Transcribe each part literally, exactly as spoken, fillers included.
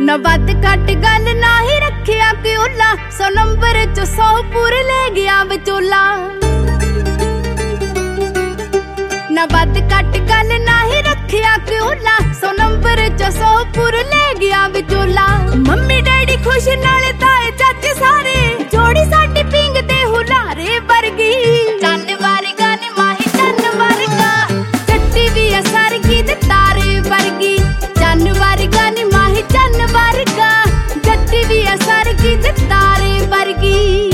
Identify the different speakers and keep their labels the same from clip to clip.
Speaker 1: ना बात घट गल ना ही रखिया क्योला, सौ नंबर चो सौ पुर ले गया विचोला। ना बात घट गल ना ही रखिया क्योला, सौ नंबर चो सौ पुर ले गया विचोला। मम्मी डैडी खुश नाले ताए चाचे सारे, जोड़ी साडी पिंग दे हुलारे वर्गी। चन वर्गा नी माही चन वर्गा, जट्टी भी है सरगी दे तारे वर्गी। चन वर्गा नी माही चन वर्गा, जट्टी भी है सरगी दे तारे वर्गी।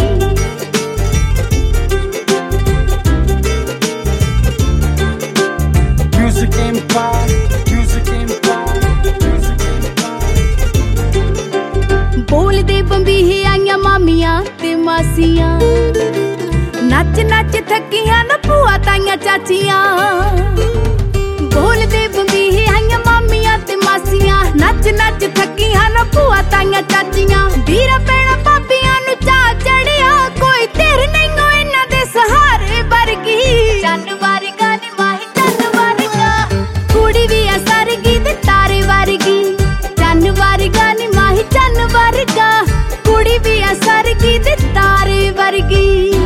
Speaker 2: Music Empire, Music Empire, Music Empire।
Speaker 1: बोल दे बंबीहे आईयां मामियां ते मासियां, नच नच थकियां न भूआ ताईयां चाचियां। बोल दे बंबीहे आईयां मामियां ते मासियां, नच नच थकियां न भूआ ताईयां चाचियां। ਵੀਰਾ ਪੈਣਾ ਭਾਬੀਆਂ ਨੂੰ ਚਾਹ ਚੜਿਆ, ਕੋਈ ਤੇਰ ਨਹੀਂ ਓ ਇਹਨਾਂ ਦੇ ਸਹਾਰੇ ਵਰਗੀ। ਚੰਨ ਵਰਗਾ ਨੀ ਮਾਹੀ ਚੰਨ ਵਰਗਾ, ਕੁੜੀ ਵੀ ਐ ਸਰਗੀ ਤੇ ਤਾਰੇ ਵਰਗੀ। ਚੰਨ ਵਰਗਾ ਨੀ ਮਾਹੀ ਚੰਨ ਵਰਗਾ, ਕੁੜੀ ਵੀ ਐ ਸਰਗੀ ਤੇ ਤਾਰੇ ਵਰਗੀ।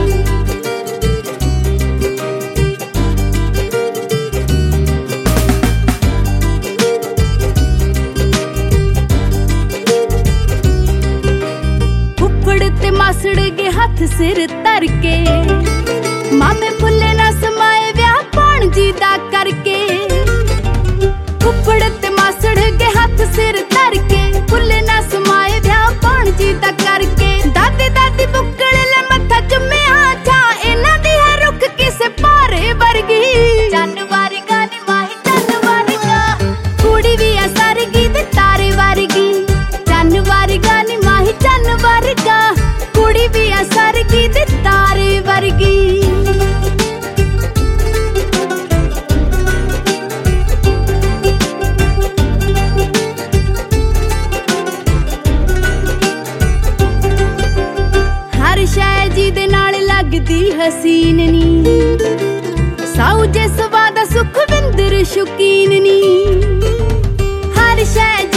Speaker 1: मासड़ के हाथ सिर धर के, मामे फुले ना समाए व्याह भाणजी दा करके। फुफड़ ते मासड़ के हाथ सिर धर के, फुले ना समाए व्याह भाणजी दा करके। दादी दादी बुक्कड़ ले मत्था चुम्मिया, छा इन्हां दी है रुख किसे भारे वर्गी। चन वर्गा नी माही चन वर्गा, कुड़ी भी है सरगी ते तारे वर्गी। चन वर्गा नी माही चन वर्गा, कुड़ी भी है सरगी ते तारे वर्गी। हर शै जी दे नाल लगदी हसीन नी, साऊ जे सवा दा सुखविंदर शौकीन नी। हर शै